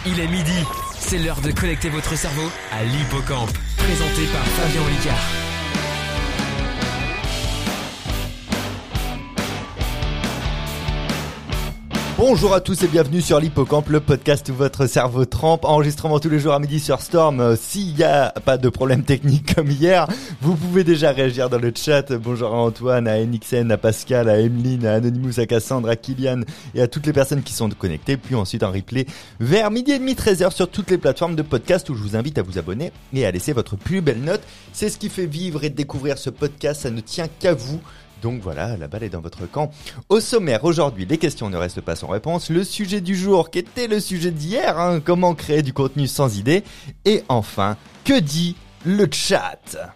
Il est midi, c'est l'heure de connecter votre cerveau à l'Hippocampe, présenté par Fabien Olicard. Bonjour à tous et bienvenue sur l'Hippocampe, le podcast où votre cerveau trempe. Enregistrement tous les jours à midi sur Storm. S'il n'y a pas de problème technique comme hier, vous pouvez déjà réagir dans le chat. Bonjour à Antoine, à NXN, à Pascal, à Emeline, à Anonymous, à Cassandre, à Kylian et à toutes les personnes qui sont connectées. Puis ensuite en replay vers midi et demi, 13h sur toutes les plateformes de podcast où je vous invite à vous abonner et à laisser votre plus belle note. C'est ce qui fait vivre et découvrir ce podcast, ça ne tient qu'à vous. Donc voilà, la balle est dans votre camp. Au sommaire, aujourd'hui, les questions ne restent pas sans réponse. Le sujet du jour, qui était le sujet d'hier, comment créer du contenu sans idée. Et enfin, que dit le chat ?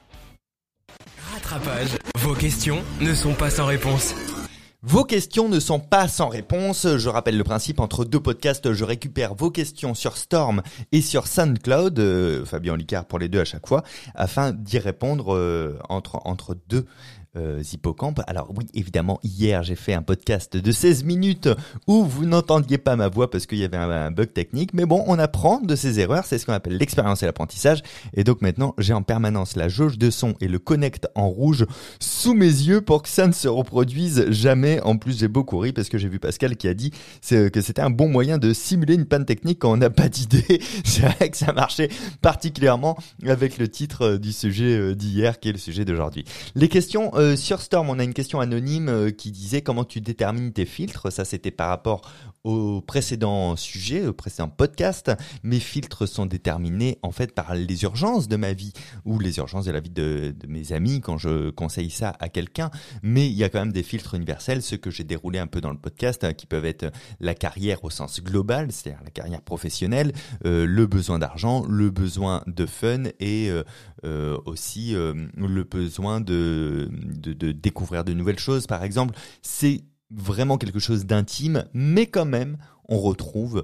Rattrapage, vos questions ne sont pas sans réponse. Vos questions ne sont pas sans réponse. Je rappelle le principe, entre deux podcasts, je récupère vos questions sur Storm et sur SoundCloud, Fabien Olicard pour les deux à chaque fois, afin d'y répondre entre deux Hippocampes. Alors oui, évidemment, hier j'ai fait un podcast de 16 minutes où vous n'entendiez pas ma voix parce qu'il y avait un bug technique, mais bon, on apprend de ses erreurs, c'est ce qu'on appelle l'expérience et l'apprentissage, et donc maintenant j'ai en permanence la jauge de son et le connect en rouge sous mes yeux pour que ça ne se reproduise jamais. En plus, j'ai beaucoup ri parce que j'ai vu Pascal qui a dit que c'était un bon moyen de simuler une panne technique quand on n'a pas d'idée. C'est vrai que ça marchait particulièrement avec le titre du sujet d'hier qui est le sujet d'aujourd'hui. Les questions sur Storm, on a une question anonyme qui disait comment tu détermines tes filtres. Ça, c'était par rapport au précédent sujet, au précédent podcast. Mes filtres sont déterminés en fait par les urgences de ma vie ou les urgences de la vie de mes amis quand je conseille ça à quelqu'un. Mais il y a quand même des filtres universels, ceux que j'ai déroulés un peu dans le podcast, qui peuvent être la carrière au sens global, c'est-à-dire la carrière professionnelle, le besoin d'argent, le besoin de fun et aussi le besoin de découvrir de nouvelles choses, par exemple. C'est vraiment quelque chose d'intime, mais quand même, on retrouve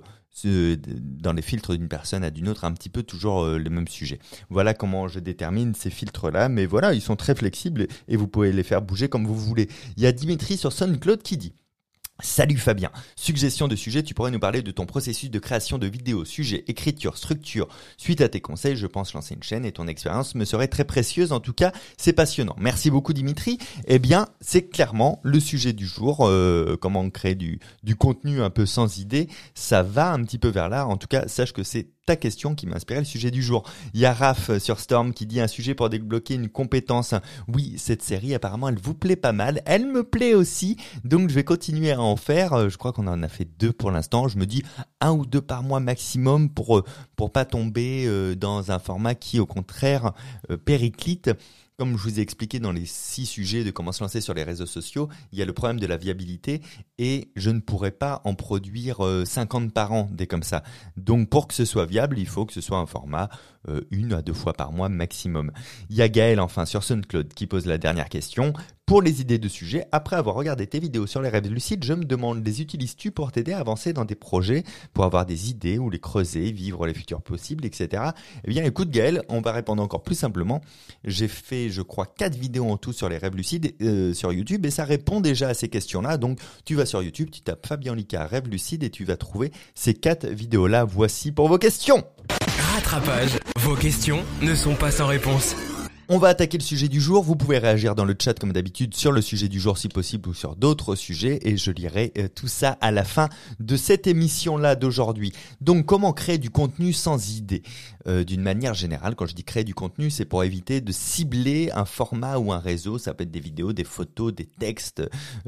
dans les filtres d'une personne à d'une autre un petit peu toujours le même sujet. Voilà comment je détermine ces filtres-là, mais voilà, ils sont très flexibles et vous pouvez les faire bouger comme vous voulez. Il y a Dimitri sur SoundCloud qui dit: Salut Fabien, suggestion de sujet, tu pourrais nous parler de ton processus de création de vidéos, sujet, écriture, structure. Suite à tes conseils, je pense lancer une chaîne et ton expérience me serait très précieuse. En tout cas, c'est passionnant. Merci beaucoup Dimitri. Eh bien, c'est clairement le sujet du jour. Comment créer du contenu un peu sans idée. Ça va un petit peu vers là. En tout cas, sache que c'est ta question qui m'a inspiré le sujet du jour. Il y a Raph sur Storm qui dit un sujet pour débloquer une compétence. Oui, cette série apparemment elle vous plaît pas mal. Elle me plaît aussi, donc je vais continuer à en faire. Je crois qu'on en a fait 2 pour l'instant. Je me dis 1 ou 2 par mois maximum pour pas tomber dans un format qui au contraire périclite. Comme je vous ai expliqué dans les 6 sujets de comment se lancer sur les réseaux sociaux, il y a le problème de la viabilité et je ne pourrais pas en produire 50 par an, des comme ça. Donc pour que ce soit viable, il faut que ce soit un format 1 à 2 fois par mois maximum. Il y a Gaël enfin sur SoundCloud qui pose la dernière question. Pour les idées de sujets, après avoir regardé tes vidéos sur les rêves lucides, je me demande, les utilises-tu pour t'aider à avancer dans tes projets, pour avoir des idées ou les creuser, vivre les futurs possibles, etc. Eh bien écoute Gaël, on va répondre encore plus simplement. J'ai fait, je crois, 4 vidéos en tout sur les rêves lucides sur YouTube et ça répond déjà à ces questions-là. Donc tu vas sur YouTube, tu tapes Fabien Olicard rêves lucides et tu vas trouver ces 4 vidéos-là. Voici pour vos questions. Rattrapage, vos questions ne sont pas sans réponse. On va attaquer le sujet du jour. Vous pouvez réagir dans le chat comme d'habitude sur le sujet du jour si possible ou sur d'autres sujets et je lirai tout ça à la fin de cette émission-là d'aujourd'hui. Donc comment créer du contenu sans idée ? D'une manière générale, quand je dis créer du contenu, c'est pour éviter de cibler un format ou un réseau. Ça peut être des vidéos, des photos, des textes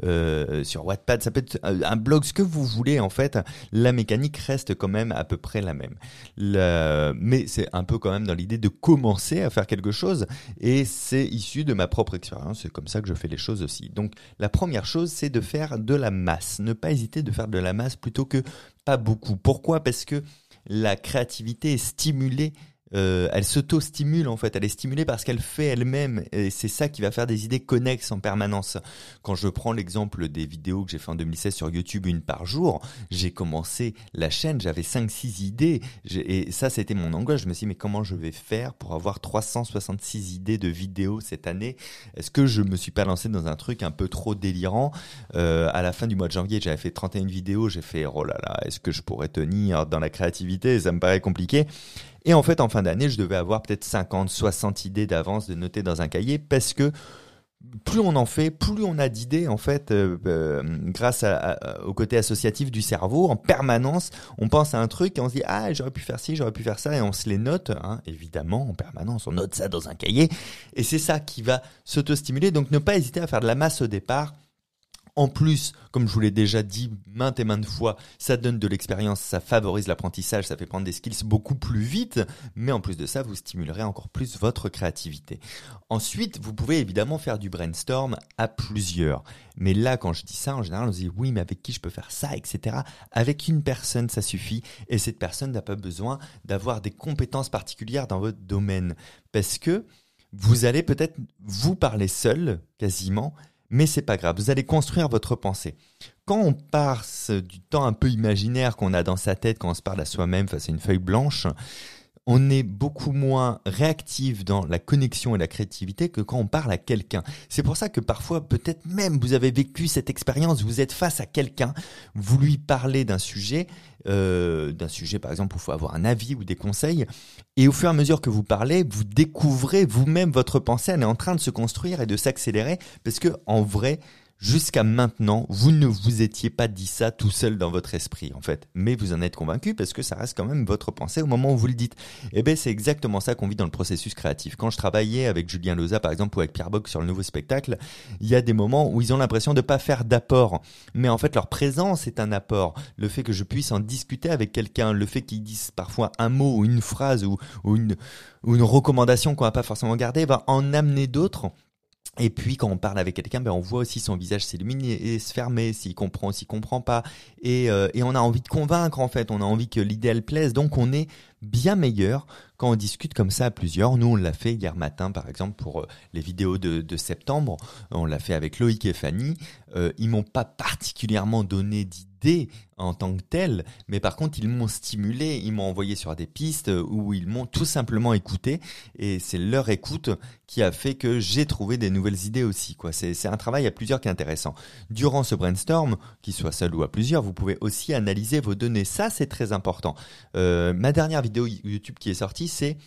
sur Wattpad, ça peut être un blog, ce que vous voulez en fait. La mécanique reste quand même à peu près la même. Mais c'est un peu quand même dans l'idée de commencer à faire quelque chose. Et c'est issu de ma propre expérience, c'est comme ça que je fais les choses aussi. Donc la première chose, c'est de faire de la masse. Ne pas hésiter de faire de la masse plutôt que pas beaucoup. Pourquoi ? Parce que la créativité est stimulée elle s'auto-stimule en fait, elle est stimulée par ce qu'elle fait elle-même et c'est ça qui va faire des idées connexes en permanence. Quand je prends l'exemple des vidéos que j'ai fait en 2016 sur YouTube, une par jour, j'ai commencé la chaîne, j'avais 5-6 idées et ça c'était mon angoisse. Je me suis dit mais comment je vais faire pour avoir 366 idées de vidéos cette année? Est-ce que je me suis pas lancé dans un truc un peu trop délirant? À la fin du mois de janvier, j'avais fait 31 vidéos, j'ai fait oh là là, est-ce que je pourrais tenir dans la créativité? Ça me paraît compliqué. Et en fait, en fin d'année, je devais avoir peut-être 50, 60 idées d'avance de noter dans un cahier parce que plus on en fait, plus on a d'idées en fait grâce au côté associatif du cerveau. En permanence, on pense à un truc et on se dit « Ah, j'aurais pu faire ci, j'aurais pu faire ça » et on se les note, hein, évidemment, en permanence. On note ça dans un cahier et c'est ça qui va s'auto-stimuler. Donc, ne pas hésiter à faire de la masse au départ. En plus, comme je vous l'ai déjà dit maintes et maintes fois, ça donne de l'expérience, ça favorise l'apprentissage, ça fait prendre des skills beaucoup plus vite, mais en plus de ça, vous stimulerez encore plus votre créativité. Ensuite, vous pouvez évidemment faire du brainstorm à plusieurs. Mais là, quand je dis ça, en général, on se dit oui, mais avec qui je peux faire ça, etc. Avec une personne, ça suffit. Et cette personne n'a pas besoin d'avoir des compétences particulières dans votre domaine. Parce que vous allez peut-être vous parler seul, quasiment, mais c'est pas grave, vous allez construire votre pensée. Quand on passe du temps un peu imaginaire qu'on a dans sa tête, quand on se parle à soi-même face à une feuille blanche, on est beaucoup moins réactif dans la connexion et la créativité que quand on parle à quelqu'un. C'est pour ça que parfois, peut-être même vous avez vécu cette expérience, vous êtes face à quelqu'un, vous lui parlez d'un sujet par exemple où il faut avoir un avis ou des conseils, et au fur et à mesure que vous parlez, vous découvrez vous-même votre pensée, elle est en train de se construire et de s'accélérer, parce que en vrai, jusqu'à maintenant, vous ne vous étiez pas dit ça tout seul dans votre esprit, en fait. Mais vous en êtes convaincu parce que ça reste quand même votre pensée au moment où vous le dites. Eh ben, c'est exactement ça qu'on vit dans le processus créatif. Quand je travaillais avec Julien Loza, par exemple, ou avec Pierre Bock sur le nouveau spectacle, il y a des moments où ils ont l'impression de pas faire d'apport. Mais en fait, leur présence est un apport. Le fait que je puisse en discuter avec quelqu'un, le fait qu'ils disent parfois un mot ou une phrase ou une recommandation qu'on va pas forcément garder, va en amener d'autres. Et puis quand on parle avec quelqu'un, on voit aussi son visage s'illuminer et se fermer, s'il comprend, s'il comprend pas. Et on a envie de convaincre en fait, on a envie que l'idée elle plaise. Donc on est bien meilleur quand on discute comme ça à plusieurs. Nous on l'a fait hier matin par exemple pour les vidéos de septembre. On l'a fait avec Loïc et Fanny. Ils m'ont pas particulièrement donné d'idées en tant que telles, mais par contre ils m'ont stimulé, ils m'ont envoyé sur des pistes où ils m'ont tout simplement écouté, et c'est leur écoute qui a fait que j'ai trouvé des nouvelles idées aussi, quoi. C'est un travail à plusieurs qui est intéressant. Durant ce brainstorm, qu'il soit seul ou à plusieurs, vous pouvez aussi analyser vos données. Ça, c'est très important. Ma dernière vidéo YouTube qui est sortie, c'est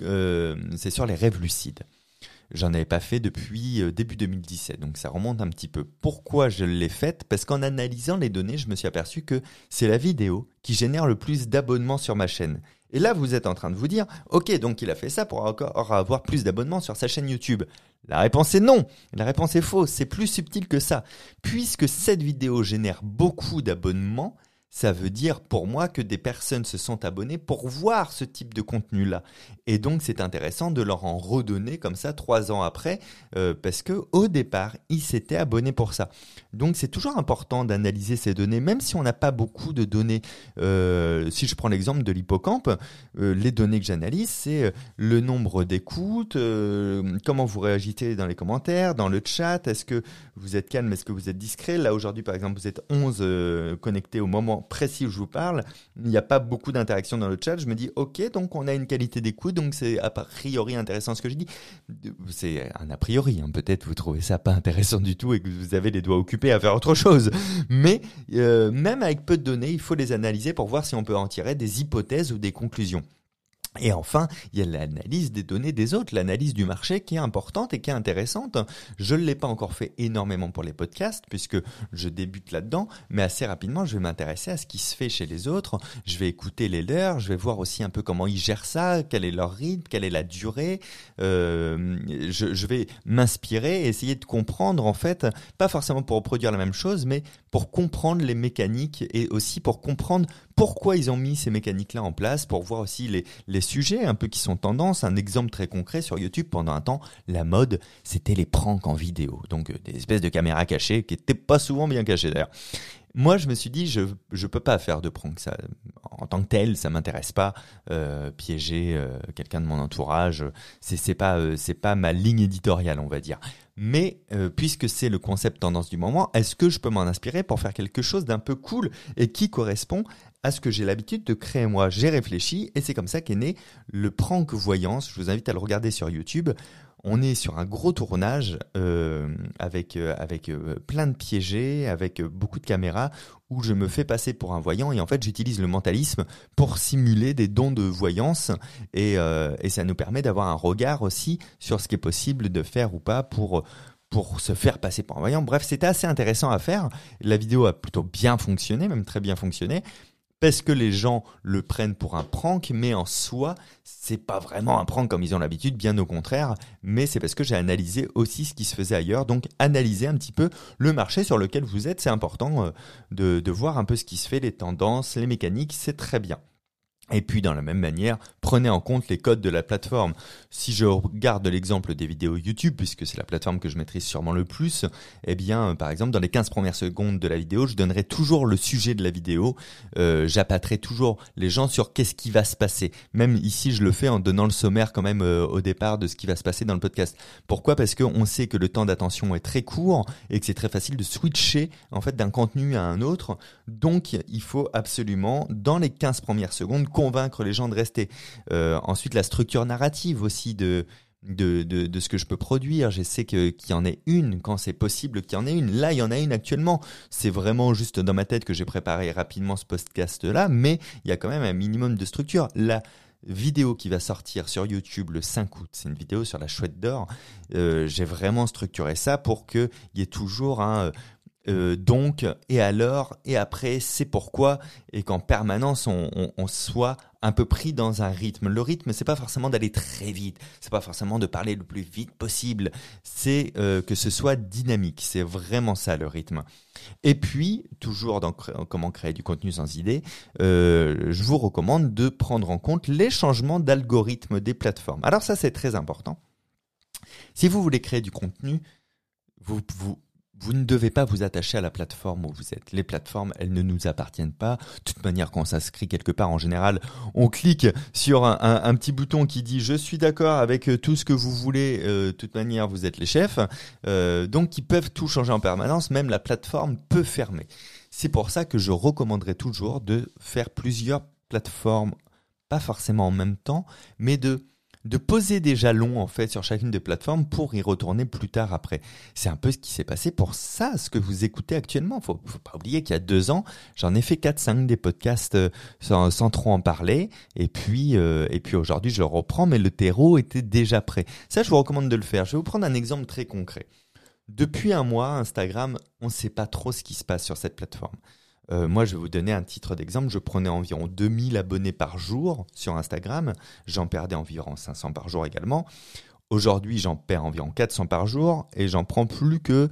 sur les rêves lucides. J'en avais pas fait depuis début 2017, donc ça remonte un petit peu. Pourquoi je l'ai faite? Parce qu'en analysant les données, je me suis aperçu que c'est la vidéo qui génère le plus d'abonnements sur ma chaîne. Et là, vous êtes en train de vous dire, ok, donc il a fait ça pour encore avoir plus d'abonnements sur sa chaîne YouTube. La réponse est non. La réponse est fausse. C'est plus subtil que ça. Puisque cette vidéo génère beaucoup d'abonnements, ça veut dire pour moi que des personnes se sont abonnées pour voir ce type de contenu-là. Et donc, c'est intéressant de leur en redonner comme ça 3 ans après, parce que au départ, ils s'étaient abonnés pour ça. Donc, c'est toujours important d'analyser ces données, même si on n'a pas beaucoup de données. Si je prends l'exemple de l'hippocampe, les données que j'analyse, c'est le nombre d'écoutes, comment vous réagissez dans les commentaires, dans le chat, est-ce que vous êtes calme, est-ce que vous êtes discret. Là, aujourd'hui, par exemple, vous êtes 11 connectés au moment précis où je vous parle, il n'y a pas beaucoup d'interaction dans le chat, je me dis ok, donc on a une qualité d'écoute, donc c'est a priori intéressant ce que je dis. C'est un a priori, hein. Peut-être vous trouvez ça pas intéressant du tout et que vous avez les doigts occupés à faire autre chose, mais même avec peu de données, il faut les analyser pour voir si on peut en tirer des hypothèses ou des conclusions. Et enfin, il y a l'analyse des données des autres, l'analyse du marché qui est importante et qui est intéressante. Je ne l'ai pas encore fait énormément pour les podcasts puisque je débute là-dedans, mais assez rapidement, je vais m'intéresser à ce qui se fait chez les autres. Je vais écouter les leurs, je vais voir aussi un peu comment ils gèrent ça, quel est leur rythme, quelle est la durée. Je vais m'inspirer et essayer de comprendre en fait, pas forcément pour reproduire la même chose, mais pour comprendre les mécaniques et aussi pour comprendre pourquoi ils ont mis ces mécaniques-là en place, pour voir aussi les sujets un peu qui sont tendance. Un exemple très concret sur YouTube, pendant un temps, la mode, c'était les pranks en vidéo. Donc des espèces de caméras cachées qui n'étaient pas souvent bien cachées d'ailleurs. Moi, je me suis dit, je peux pas faire de prank. Ça, en tant que tel, ça m'intéresse pas. Piéger quelqu'un de mon entourage, c'est pas ma ligne éditoriale, on va dire. Mais puisque c'est le concept tendance du moment, est-ce que je peux m'en inspirer pour faire quelque chose d'un peu cool et qui correspond à ce que j'ai l'habitude de créer moi? J'ai réfléchi et c'est comme ça qu'est né le prank voyance. Je vous invite à le regarder sur YouTube. On est sur un gros tournage avec plein de piégés, avec beaucoup de caméras où je me fais passer pour un voyant et en fait j'utilise le mentalisme pour simuler des dons de voyance et ça nous permet d'avoir un regard aussi sur ce qui est possible de faire ou pas pour se faire passer pour un voyant. Bref, c'était assez intéressant à faire. La vidéo a plutôt bien fonctionné, même très bien fonctionné. Parce que les gens le prennent pour un prank, mais en soi, c'est pas vraiment un prank comme ils ont l'habitude, bien au contraire. Mais c'est parce que j'ai analysé aussi ce qui se faisait ailleurs. Donc, analyser un petit peu le marché sur lequel vous êtes, c'est important de voir un peu ce qui se fait, les tendances, les mécaniques, c'est très bien. Et puis, dans la même manière, prenez en compte les codes de la plateforme. Si je regarde l'exemple des vidéos YouTube, puisque c'est la plateforme que je maîtrise sûrement le plus, eh bien, par exemple, dans les 15 premières secondes de la vidéo, je donnerai toujours le sujet de la vidéo. J'appâterai toujours les gens sur qu'est-ce qui va se passer. Même ici, je le fais en donnant le sommaire quand même au départ de ce qui va se passer dans le podcast. Pourquoi ? Parce qu'on sait que le temps d'attention est très court et que c'est très facile de switcher en fait d'un contenu à un autre. Donc, il faut absolument, dans les 15 premières secondes, convaincre les gens de rester. Ensuite, la structure narrative aussi de ce que je peux produire. J'essaie qu'il y en ait une quand c'est possible qu'il y en ait une. Là, il y en a une actuellement. C'est vraiment juste dans ma tête que j'ai préparé rapidement ce podcast-là, mais il y a quand même un minimum de structure. La vidéo qui va sortir sur YouTube le 5 août, c'est une vidéo sur la chouette d'or. J'ai vraiment structuré ça pour qu'il y ait toujours un... donc, et alors, et après, c'est pourquoi, et qu'en permanence on soit un peu pris dans un rythme. Le rythme, c'est pas forcément d'aller très vite, c'est pas forcément de parler le plus vite possible, c'est que ce soit dynamique, c'est vraiment ça le rythme. Et puis, toujours dans comment créer du contenu sans idée, je vous recommande de prendre en compte les changements d'algorithme des plateformes. Alors ça, c'est très important. Si vous voulez créer du contenu, vous ne devez pas vous attacher à la plateforme où vous êtes. Les plateformes, elles ne nous appartiennent pas. De toute manière, quand on s'inscrit quelque part, en général, on clique sur un petit bouton qui dit « Je suis d'accord avec tout ce que vous voulez. De toute manière, vous êtes les chefs. » Donc, ils peuvent tout changer en permanence. Même la plateforme peut fermer. C'est pour ça que je recommanderais toujours de faire plusieurs plateformes, pas forcément en même temps, mais de poser des jalons en fait sur chacune des plateformes pour y retourner plus tard après. C'est un peu ce qui s'est passé pour ça, ce que vous écoutez actuellement. Faut pas oublier qu'il y a 2 ans, j'en ai fait 4-5 des podcasts sans trop en parler. Et puis aujourd'hui, je le reprends, mais le terreau était déjà prêt. Ça, je vous recommande de le faire. Je vais vous prendre un exemple très concret. Depuis un mois, Instagram, on ne sait pas trop ce qui se passe sur cette plateforme. Moi, je vais vous donner un titre d'exemple. Je prenais environ 2000 abonnés par jour sur Instagram. J'en perdais environ 500 par jour également. Aujourd'hui, j'en perds environ 400 par jour et j'en prends plus que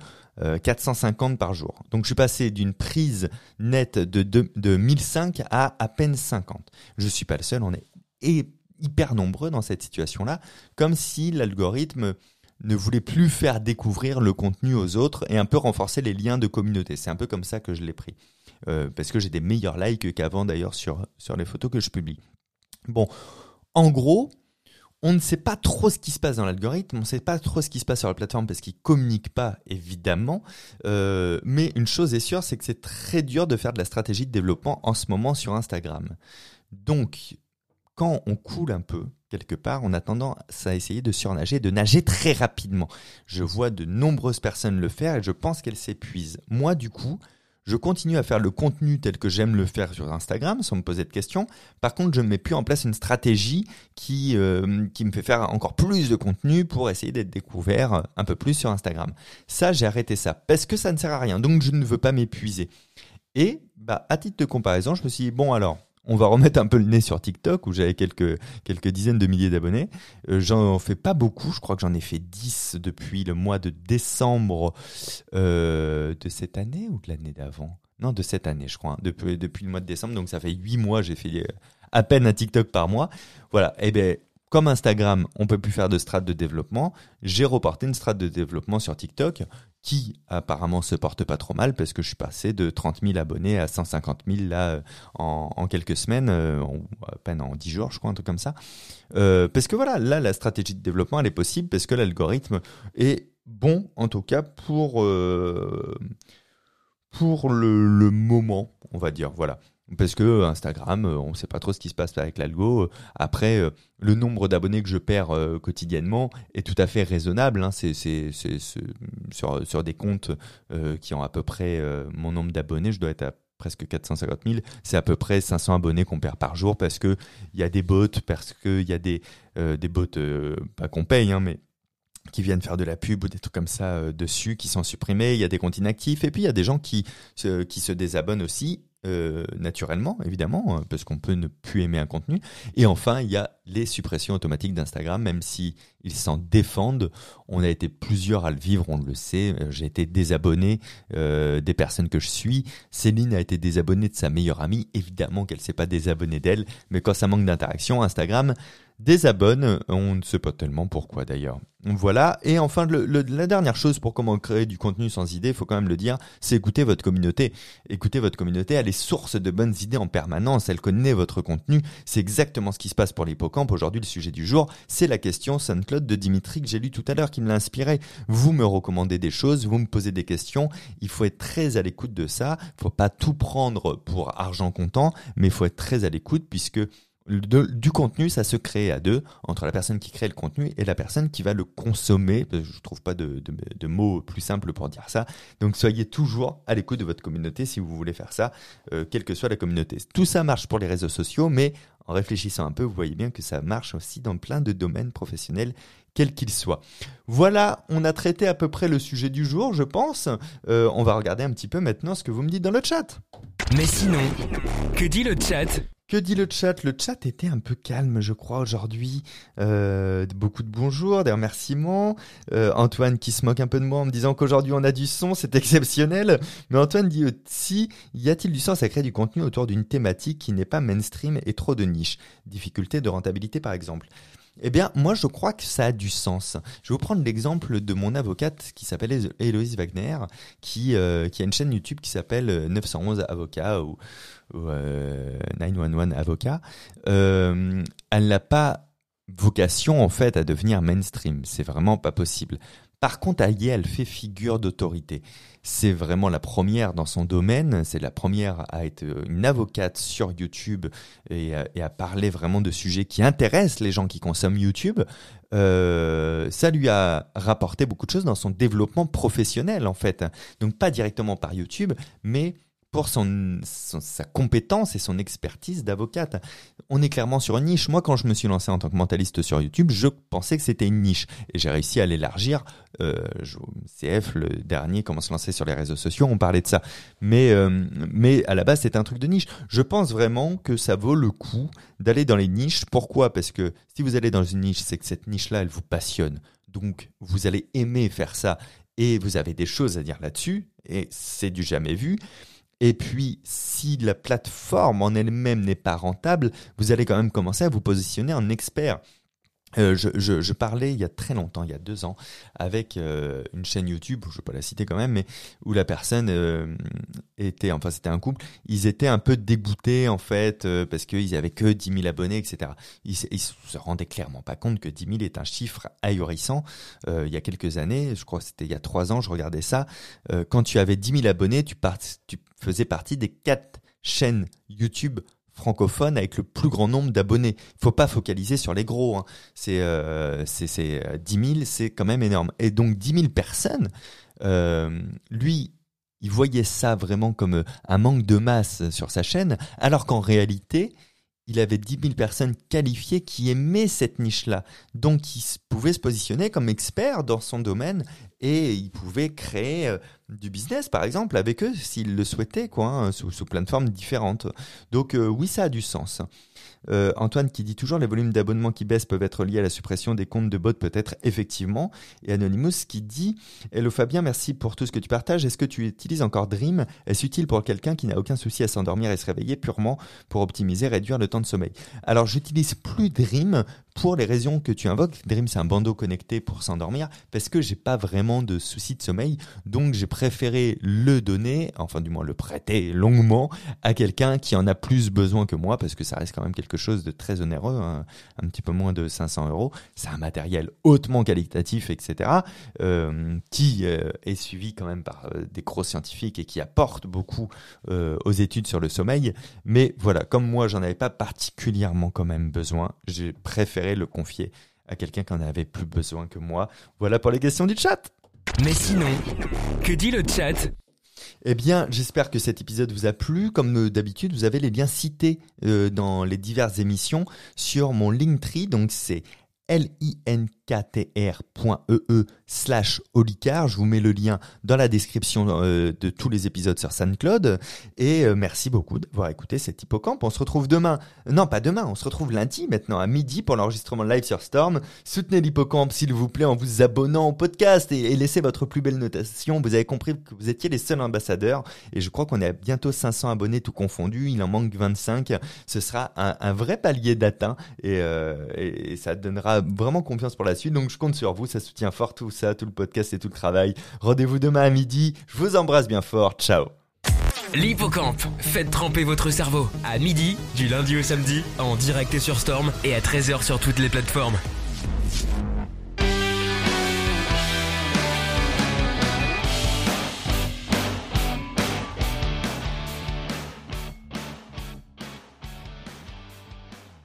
450 par jour. Donc, je suis passé d'une prise nette de 1005 à peine 50. Je suis pas le seul. On est hyper nombreux dans cette situation-là, comme si l'algorithme ne voulait plus faire découvrir le contenu aux autres et un peu renforcer les liens de communauté. C'est un peu comme ça que je l'ai pris. Parce que j'ai des meilleurs likes qu'avant d'ailleurs sur les photos que je publie. Bon, en gros, on ne sait pas trop ce qui se passe dans l'algorithme, on ne sait pas trop ce qui se passe sur la plateforme parce qu'ils ne communiquent pas, évidemment. Mais une chose est sûre, c'est que c'est très dur de faire de la stratégie de développement en ce moment sur Instagram. Donc, quand on coule un peu, quelque part, on a tendance à essayer de surnager, de nager très rapidement. Je vois de nombreuses personnes le faire et je pense qu'elles s'épuisent. Moi, du coup, je continue à faire le contenu tel que j'aime le faire sur Instagram, sans me poser de questions. Par contre, je ne mets plus en place une stratégie qui me fait faire encore plus de contenu pour essayer d'être découvert un peu plus sur Instagram. Ça, j'ai arrêté ça parce que ça ne sert à rien. Donc, je ne veux pas m'épuiser. Et à titre de comparaison, je me suis dit, bon alors, on va remettre un peu le nez sur TikTok où j'avais quelques dizaines de milliers d'abonnés. J'en fais pas beaucoup, je crois que j'en ai fait 10 depuis le mois de décembre de cette année ou de l'année d'avant ? Non, de cette année je crois, depuis le mois de décembre, donc ça fait 8 mois, j'ai fait à peine un TikTok par mois. Voilà, et bien Comme Instagram, on peut plus faire de strate de développement, j'ai reporté une strate de développement sur TikTok qui apparemment se porte pas trop mal parce que je suis passé de 30 000 abonnés à 150 000 là en quelques semaines, à peine en 10 jours je crois, un truc comme ça. Parce que voilà, là la stratégie de développement elle est possible parce que l'algorithme est bon en tout cas pour le moment, on va dire, voilà. Parce que Instagram, on ne sait pas trop ce qui se passe avec l'algo. Après, le nombre d'abonnés que je perds quotidiennement est tout à fait raisonnable. Hein. C'est sur des comptes qui ont à peu près mon nombre d'abonnés, je dois être à presque 450 000. C'est à peu près 500 abonnés qu'on perd par jour parce que il y a des bots, parce qu'il y a des bots pas qu'on paye, hein, mais qui viennent faire de la pub ou des trucs comme ça dessus, qui sont supprimés. Il y a des comptes inactifs et puis il y a des gens qui se désabonnent aussi. Naturellement, évidemment, parce qu'on peut ne plus aimer un contenu. Et enfin, il y a les suppressions automatiques d'Instagram, même si ils s'en défendent. On a été plusieurs à le vivre, on le sait. J'ai été désabonné des personnes que je suis. Céline a été désabonnée de sa meilleure amie. Évidemment qu'elle s'est pas désabonnée d'elle, mais quand ça manque d'interaction, Instagram désabonne. On ne sait pas tellement pourquoi d'ailleurs. Voilà. Et enfin, la dernière chose pour comment créer du contenu sans idée, il faut quand même le dire, c'est écouter votre communauté. Écoutez votre communauté, elle est source de bonnes idées en permanence, elle connaît votre contenu. C'est exactement ce qui se passe pour l'Hippocampe. Aujourd'hui, le sujet du jour, c'est la question SoundCloud de Dimitri que j'ai lu tout à l'heure qui me l'a inspiré. Vous me recommandez des choses, vous me posez des questions. Il faut être très à l'écoute de ça. Il faut pas tout prendre pour argent comptant, mais il faut être très à l'écoute puisque du contenu, ça se crée à deux, entre la personne qui crée le contenu et la personne qui va le consommer. Je trouve pas de mots plus simples pour dire ça. Donc soyez toujours à l'écoute de votre communauté si vous voulez faire ça, quelle que soit la communauté. Tout ça marche pour les réseaux sociaux, mais en réfléchissant un peu, vous voyez bien que ça marche aussi dans plein de domaines professionnels, quels qu'ils soient. Voilà, on a traité à peu près le sujet du jour, je pense. On va regarder un petit peu maintenant ce que vous me dites dans le chat. Mais sinon, que dit le chat ? Que dit le chat ? Le chat était un peu calme, je crois, aujourd'hui. Beaucoup de bonjours, des remerciements. Antoine qui se moque un peu de moi en me disant qu'aujourd'hui on a du son, c'est exceptionnel. Mais Antoine dit aussi, y a-t-il du sens à créer du contenu autour d'une thématique qui n'est pas mainstream et trop de niche ? Difficulté de rentabilité par exemple. Eh bien, moi, je crois que ça a du sens. Je vais vous prendre l'exemple de mon avocate qui s'appelle Héloïse Wagner, qui a une chaîne YouTube qui s'appelle 911 Avocat ou 911 Avocat. Elle n'a pas vocation, en fait, à devenir mainstream. C'est vraiment pas possible. Par contre, elle fait figure d'autorité. C'est vraiment la première dans son domaine. C'est la première à être une avocate sur YouTube et à parler vraiment de sujets qui intéressent les gens qui consomment YouTube. Ça lui a rapporté beaucoup de choses dans son développement professionnel, en fait. Donc, pas directement par YouTube, mais pour sa compétence et son expertise d'avocate. On est clairement sur une niche. Moi, quand je me suis lancé en tant que mentaliste sur YouTube, je pensais que c'était une niche. Et j'ai réussi à l'élargir. CF, le dernier, comment se lancer sur les réseaux sociaux, on parlait de ça. Mais à la base, c'était un truc de niche. Je pense vraiment que ça vaut le coup d'aller dans les niches. Pourquoi ? Parce que si vous allez dans une niche, c'est que cette niche-là, elle vous passionne. Donc, vous allez aimer faire ça. Et vous avez des choses à dire là-dessus. Et c'est du jamais vu. Et puis, si la plateforme en elle-même n'est pas rentable, vous allez quand même commencer à vous positionner en expert. Je parlais il y a très longtemps, il y a 2 ans, avec une chaîne YouTube, je ne vais pas la citer quand même, mais où la personne c'était un couple, ils étaient un peu dégoûtés en fait, parce qu'ils avaient que 10 000 abonnés, etc. Ils se rendaient clairement pas compte que 10 000 est un chiffre ahurissant. Il y a quelques années, je crois que c'était il y a 3 ans, je regardais ça, quand tu avais 10 000 abonnés, tu faisais partie des 4 chaînes YouTube francophone avec le plus grand nombre d'abonnés. Il faut pas focaliser sur les gros. Hein. C'est 10 000, c'est quand même énorme. Et donc 10 000 personnes, lui, il voyait ça vraiment comme un manque de masse sur sa chaîne, alors qu'en réalité, il avait 10 000 personnes qualifiées qui aimaient cette niche-là. Donc, il pouvait se positionner comme expert dans son domaine et il pouvait créer du business, par exemple, avec eux, s'il le souhaitait, sous plein de formes différentes. Donc, oui, ça a du sens. Antoine qui dit toujours les volumes d'abonnements qui baissent peuvent être liés à la suppression des comptes de bots, peut-être effectivement. Et Anonymous qui dit hello Fabien, merci pour tout ce que tu partages. Est-ce que tu utilises encore Dream ? Est-ce utile pour quelqu'un qui n'a aucun souci à s'endormir et se réveiller purement pour optimiser, réduire le temps de sommeil ? Alors j'utilise plus Dream pour les raisons que tu invoques. Dream, c'est un bandeau connecté pour s'endormir parce que j'ai pas vraiment de soucis de sommeil. Donc, j'ai préféré le donner, enfin du moins le prêter longuement à quelqu'un qui en a plus besoin que moi parce que ça reste quand même quelque chose de très onéreux, hein, un petit peu moins de 500 €. C'est un matériel hautement qualitatif, etc. Qui est suivi quand même par des gros scientifiques et qui apporte beaucoup aux études sur le sommeil. Mais voilà, comme moi, j'en avais pas particulièrement quand même besoin, j'ai préféré le confier à quelqu'un qui en avait plus besoin que moi. Voilà pour les questions du chat. Mais sinon, que dit le chat ? Eh bien, j'espère que cet épisode vous a plu. Comme d'habitude, vous avez les liens cités dans les diverses émissions sur mon Linktree. Donc, c'est linktr.ee/Olicard. Je vous mets le lien dans la description de tous les épisodes sur SoundCloud. Et merci beaucoup d'avoir écouté cet Hippocampe. On se retrouve demain. Non, pas demain. On se retrouve lundi maintenant à midi pour l'enregistrement live sur Storm. Soutenez l'Hippocampe s'il vous plaît en vous abonnant au podcast et laissez votre plus belle notation. Vous avez compris que vous étiez les seuls ambassadeurs. Et je crois qu'on est à bientôt 500 abonnés tout confondu. Il en manque 25. Ce sera un vrai palier d'atteint et ça donnera vraiment confiance pour la suite, donc je compte sur vous, ça soutient fort tout ça, tout le podcast et tout le travail. Rendez-vous demain à midi, je vous embrasse bien fort, ciao. L'Hippocampe, faites tremper votre cerveau à midi, du lundi au samedi, en direct et sur Storm et à 13h sur toutes les plateformes.